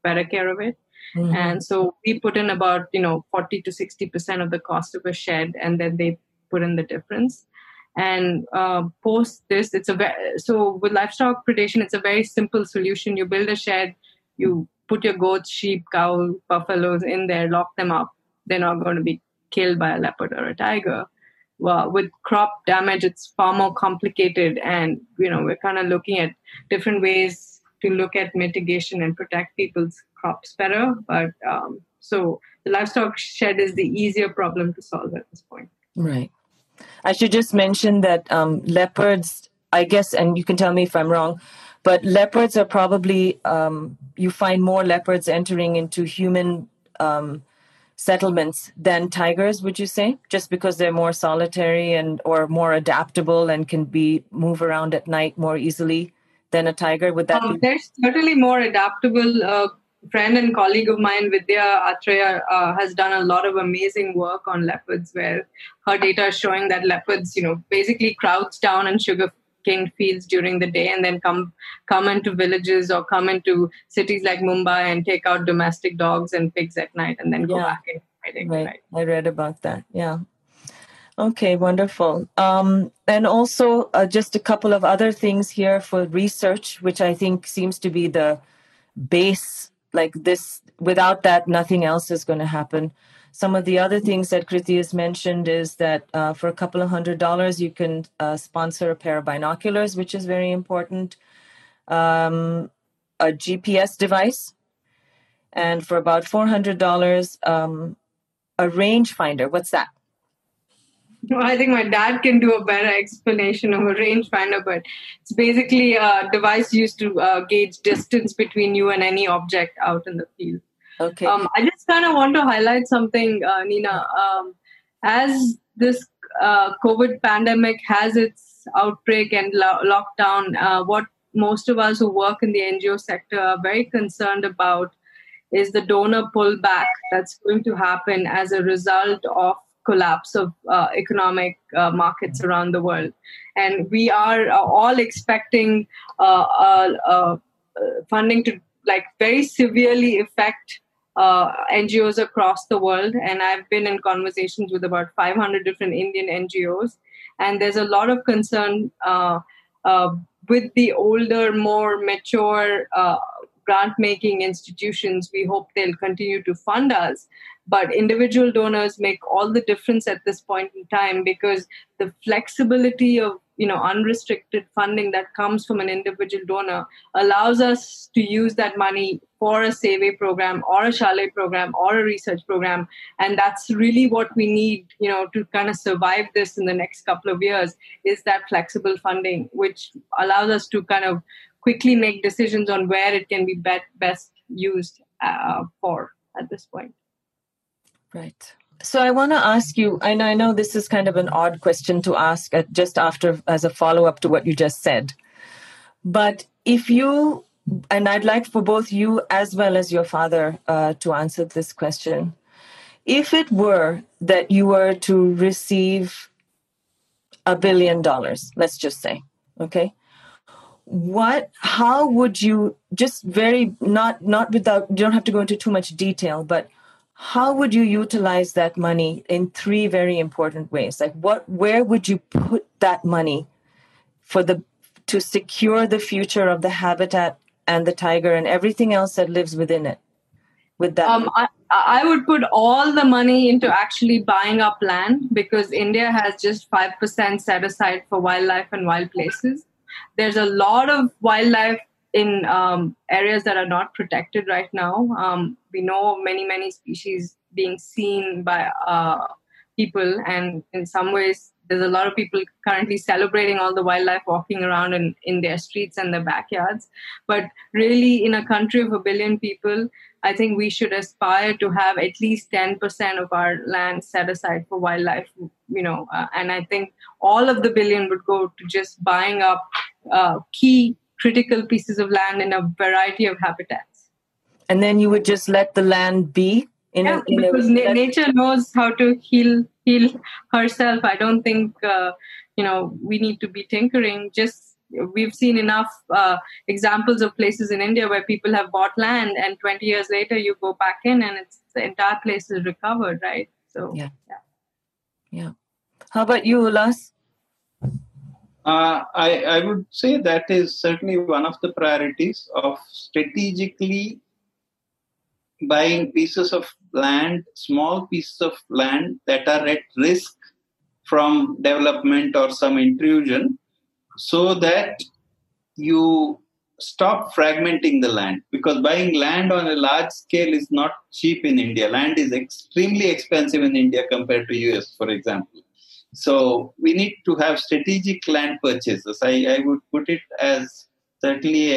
better care of it. Mm-hmm. And so we put in about 40 to 60% of the cost of a shed, and then they put in the difference. And post this, so with livestock predation, it's a very simple solution. You build a shed, you put your goats, sheep, cow, buffaloes in there, lock them up. They're not going to be killed by a leopard or a tiger. Well, with crop damage, it's far more complicated, and we're kind of looking at different ways to look at mitigation and protect people's crops better. But so the livestock shed is the easier problem to solve at this point. Right. I should just mention that leopards, I guess, and you can tell me if I'm wrong, but leopards are probably, you find more leopards entering into human settlements than tigers, would you say? Just because they're more solitary or more adaptable and can move around at night more easily than a tiger? Would that be? They're certainly more adaptable. Friend and colleague of mine, Vidya Atreya, has done a lot of amazing work on leopards, where her data is showing that leopards, basically crouch down in sugarcane fields during the day and then come into villages or come into cities like Mumbai and take out domestic dogs and pigs at night and then go back in hiding. Right. I read about that. Yeah. Okay, wonderful. And also just a couple of other things here for research, which I think seems to be the base. Like this, without that, nothing else is going to happen. Some of the other things that Kriti has mentioned is that for a couple of $100, you can sponsor a pair of binoculars, which is very important, a GPS device, and for about $400, a rangefinder. What's that? Well, I think my dad can do a better explanation of a rangefinder, but it's basically a device used to gauge distance between you and any object out in the field. Okay. I just kind of want to highlight something, Nina. As this COVID pandemic has its outbreak and lockdown, what most of us who work in the NGO sector are very concerned about is the donor pullback that's going to happen as a result of collapse of economic markets around the world. And we are all expecting funding to very severely affect NGOs across the world. And I've been in conversations with about 500 different Indian NGOs. And there's a lot of concern with the older, more mature grant-making institutions. We hope they'll continue to fund us. But individual donors make all the difference at this point in time, because the flexibility of unrestricted funding that comes from an individual donor allows us to use that money for a Save program or a Chalet program or a research program. And that's really what we need, to kind of survive this in the next couple of years, is that flexible funding, which allows us to kind of quickly make decisions on where it can be best used for at this point. Right. So I want to ask you, I know this is kind of an odd question to ask just after as a follow-up to what you just said. But if you, and I'd like for both you as well as your father to answer this question. If it were that you were to receive $1 billion, let's just say, okay, how would you, just very, not without, you don't have to go into too much detail, but how would you utilize that money in 3 very important ways? Like where would you put that money to secure the future of the habitat and the tiger and everything else that lives within it? With that, I would put all the money into actually buying up land, because India has just 5% set aside for wildlife and wild places. There's a lot of wildlife in areas that are not protected right now. We know many species being seen by people, and in some ways there's a lot of people currently celebrating all the wildlife walking around in their streets and their backyards. But really, in a country of 1 billion people, I think we should aspire to have at least 10% of our land set aside for wildlife, and I think all of the billion would go to just buying up key critical pieces of land in a variety of habitats. And then you would just let the land be? Because nature knows how to heal herself. I don't think, we need to be tinkering. Just we've seen enough examples of places in India where people have bought land, and 20 years later you go back in and the entire place is recovered, right? So yeah. How about you, Ullas? I would say that is certainly one of the priorities of strategically buying pieces of land, small pieces of land that are at risk from development or some intrusion, so that you stop fragmenting the land. Because buying land on a large scale is not cheap in India. Land is extremely expensive in India compared to US, for example. So we need to have strategic land purchases. I would put it as certainly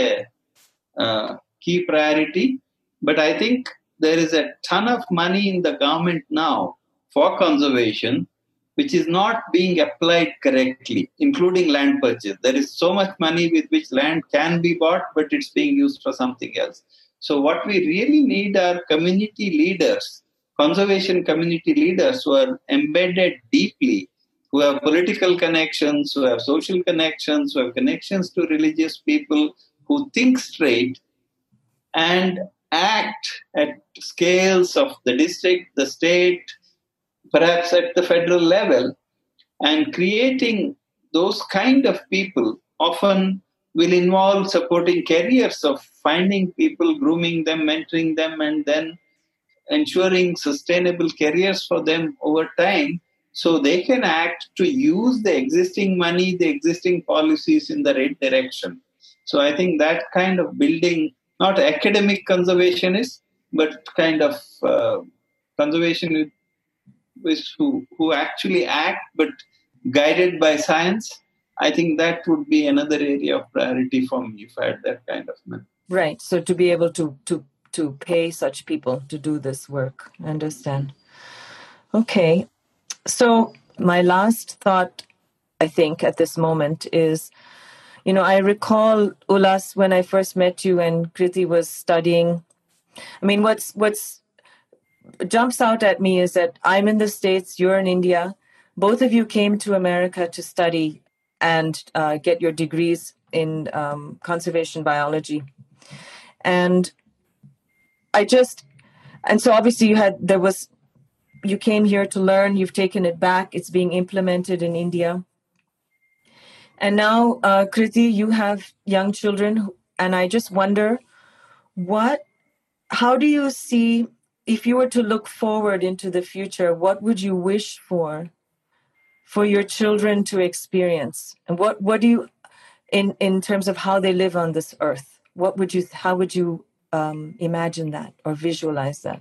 a key priority. But I think there is a ton of money in the government now for conservation, which is not being applied correctly, including land purchase. There is so much money with which land can be bought, but it's being used for something else. So what we really need are community leaders, conservation community leaders who are embedded deeply, who have political connections, who have social connections, who have connections to religious people, who think straight and act at scales of the district, the state, perhaps at the federal level. And creating those kind of people often will involve supporting careers of finding people, grooming them, mentoring them, and then ensuring sustainable careers for them over time, so they can act to use the existing money, the existing policies in the right direction. So I think that kind of building, not academic conservationists, but kind of conservationists who actually act, but guided by science, I think that would be another area of priority for me if I had that kind of money. Right. So to be able to pay such people to do this work. I understand. Okay. So my last thought, I think, at this moment is, I recall, Ullas, when I first met you and Kriti was studying. I mean, what's jumps out at me is that I'm in the States, you're in India. Both of you came to America to study and get your degrees in conservation biology. And so obviously you came here to learn, you've taken it back, it's being implemented in India. And now, Kriti, you have young children, and I just wonder, how do you see, if you were to look forward into the future, what would you wish for your children to experience? And what do you, in terms of how they live on this earth, how would you imagine that or visualize that?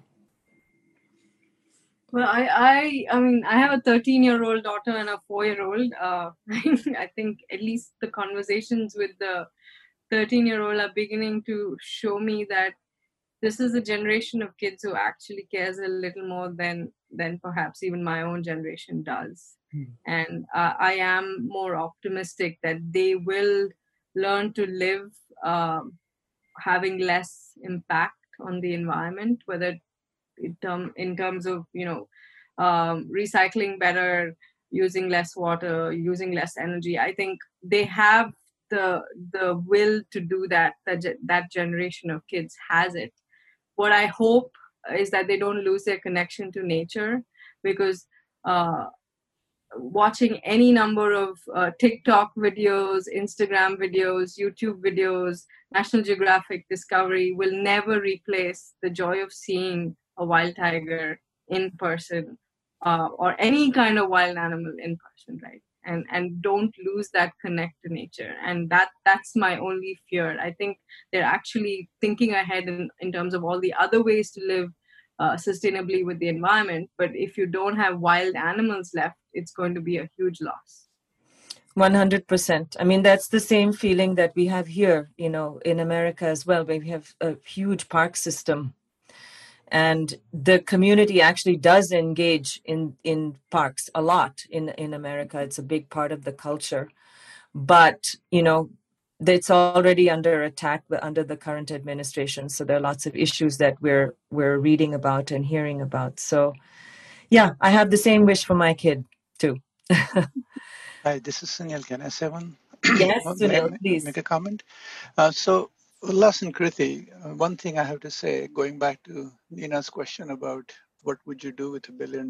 Well, I mean, I have a 13-year-old daughter and a 4-year-old. I think at least the conversations with the 13-year-old are beginning to show me that this is a generation of kids who actually cares a little more than perhaps even my own generation does. And I am more optimistic that they will learn to live having less impact on the environment, whether in terms of recycling better, using less water, using less energy. I think they have the will to do that. That generation of kids has it. What I hope is that they don't lose their connection to nature, because watching any number of TikTok videos, Instagram videos, YouTube videos, National Geographic Discovery will never replace the joy of seeing a wild tiger in person, or any kind of wild animal in person, right? And don't lose that connect to nature. And that's my only fear. I think they're actually thinking ahead in terms of all the other ways to live sustainably with the environment. But if you don't have wild animals left, it's going to be a huge loss. 100%. I mean, that's the same feeling that we have here, in America as well, where we have a huge park system. And the community actually does engage in parks a lot in America. It's a big part of the culture. But, it's already under attack under the current administration. So there are lots of issues that we're reading about and hearing about. So, yeah, I have the same wish for my kid, too. Hi, this is Sunil. Can I say one? Yes, May I Sunil, please. make a comment? So, Ullas and Kriti, one thing I have to say, going back to Nina's question about what would you do with $1 billion,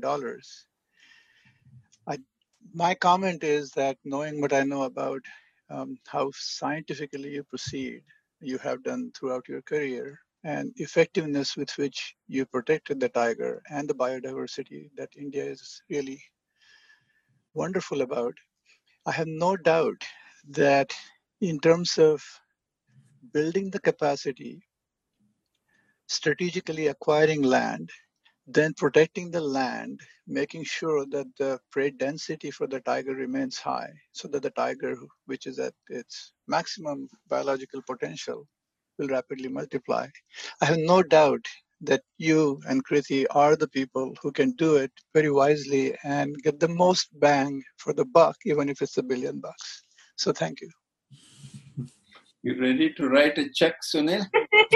my comment is that knowing what I know about how scientifically you proceed, you have done throughout your career, and effectiveness with which you protected the tiger and the biodiversity that India is really wonderful about, I have no doubt that in terms of building the capacity, strategically acquiring land, then protecting the land, making sure that the prey density for the tiger remains high so that the tiger, which is at its maximum biological potential, will rapidly multiply. I have no doubt that you and Kriti are the people who can do it very wisely and get the most bang for the buck, even if it's $1 billion. So thank you. You ready to write a check, Sunil?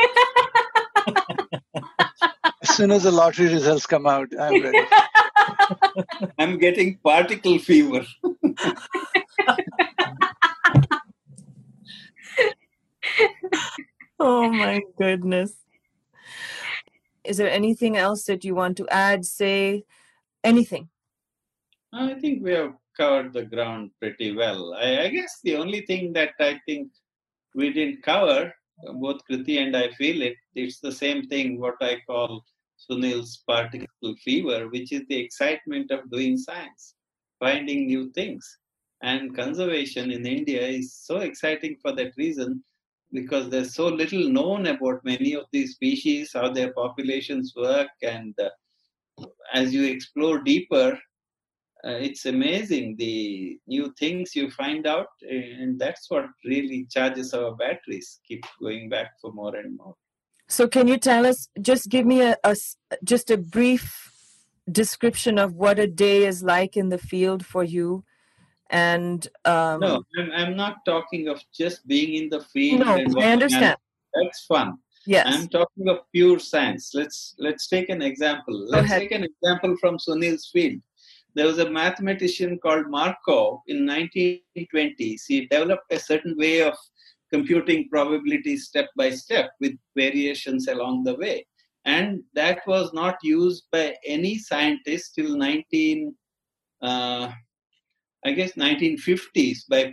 As soon as the lottery results come out, I'm ready. I'm getting particle fever. Oh my goodness. Is there anything else that you want to add, say, anything? I think we have covered the ground pretty well. I guess the only thing that I think we didn't cover, both Kriti and I feel it's the same thing, what I call Sunil's particle fever, which is the excitement of doing science, finding new things. And conservation in India is so exciting for that reason, because there's so little known about many of these species, how their populations work, and as you explore deeper, it's amazing the new things you find out, and that's what really charges our batteries, keep going back for more and more. So can you tell us, just give me just a brief description of what a day is like in the field for you? And no, I'm not talking of just being in the field. No, and I understand. That's fun. Yes. I'm talking of pure science. Let's take an example. Let's take an example from Sunil's field. There was a mathematician called Markov in 1920s. He developed a certain way of computing probabilities step by step with variations along the way. And that was not used by any scientist till 1950s by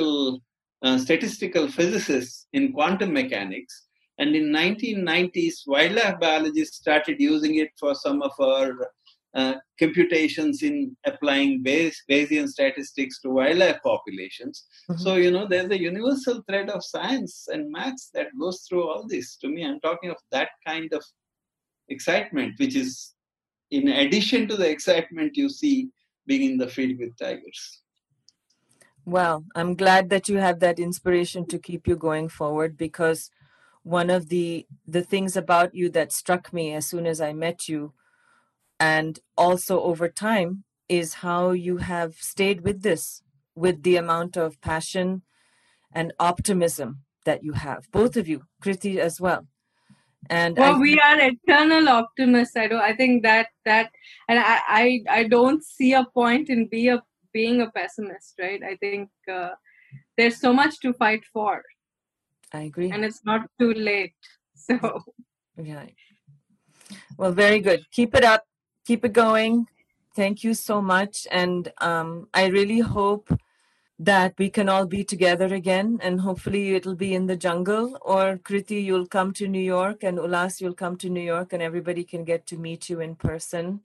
statistical physicists in quantum mechanics. And in 1990s, wildlife biologists started using it for some of our computations in applying Bayesian statistics to wildlife populations. Mm-hmm. So, there's a universal thread of science and maths that goes through all this. To me, I'm talking of that kind of excitement, which is in addition to the excitement you see being in the field with tigers. Well, I'm glad that you have that inspiration to keep you going forward, because one of the things about you that struck me as soon as I met you, and also over time, is how you have stayed with this, with the amount of passion and optimism that you have, both of you, Kriti as well. And we are eternal optimists. I think that, and I don't see a point in being a pessimist, right? I think there's so much to fight for. I agree. And it's not too late. So yeah. Well, very good. Keep it up. Keep it going. Thank you so much. And I really hope that we can all be together again, and hopefully it'll be in the jungle, or Kriti, you'll come to New York, and Ullas, you'll come to New York, and everybody can get to meet you in person.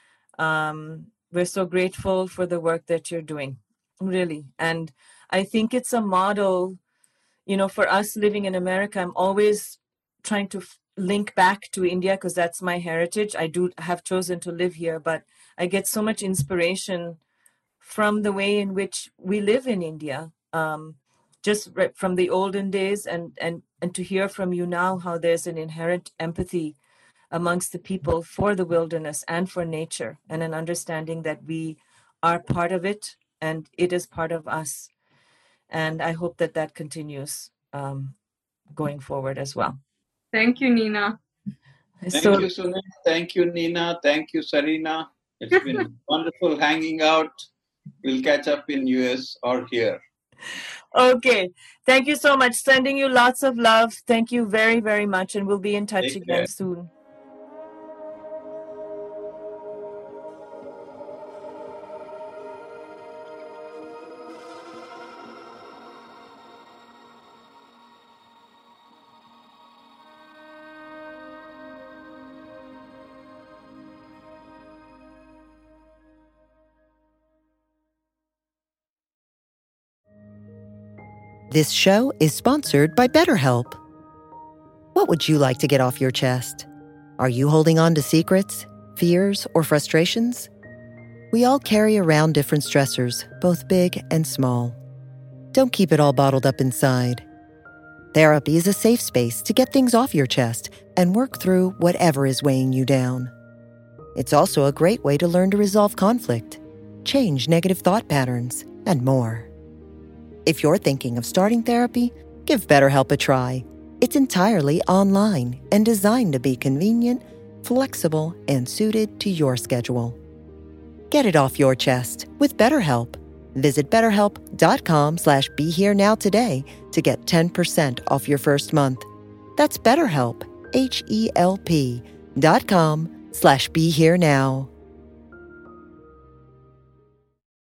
We're so grateful for the work that you're doing, really. And I think it's a model, for us living in America. I'm always trying to link back to India because that's my heritage. I do have chosen to live here, but I get so much inspiration from the way in which we live in India, just from the olden days, and to hear from you now how there's an inherent empathy amongst the people for the wilderness and for nature, and an understanding that we are part of it and it is part of us. And I hope that continues going forward as well. Thank you, Nina. Thank you, Sunil. Thank you, Nina. Thank you, Sarina. It's been wonderful hanging out. We'll catch up in US or here. Okay. Thank you so much. Sending you lots of love. Thank you very, very much. And we'll be in touch Take again care. soon. This show is sponsored by BetterHelp. What would you like to get off your chest? Are you holding on to secrets, fears, or frustrations? We all carry around different stressors, both big and small. Don't keep it all bottled up inside. Therapy is a safe space to get things off your chest and work through whatever is weighing you down. It's also a great way to learn to resolve conflict, change negative thought patterns, and more. If you're thinking of starting therapy, give BetterHelp a try. It's entirely online and designed to be convenient, flexible, and suited to your schedule. Get it off your chest with BetterHelp. Visit BetterHelp.com/BeHereNow today to get 10% off your first month. That's BetterHelp, HELP.com/BeHereNow.